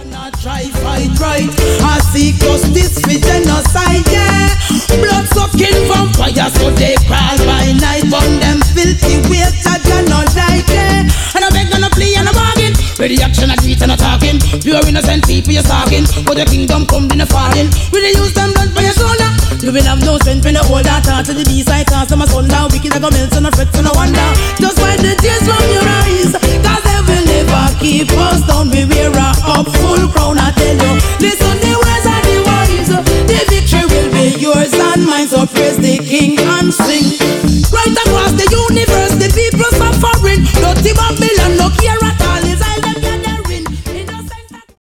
Not try fight right. I seek justice for genocide, yeah. Blood sucking vampires, so they crawl by night. Burn them filthy ways that you not like, yeah. And I beg and I plea and I bargain. With the action I do it and I talking. Pure innocent people you're talking. But the kingdom come in a falling. Really use them blood for your shoulder. You will have no strength when you hold that heart to the beast. I cast them a thunder. Wicked like a melt and a fret and a wonder.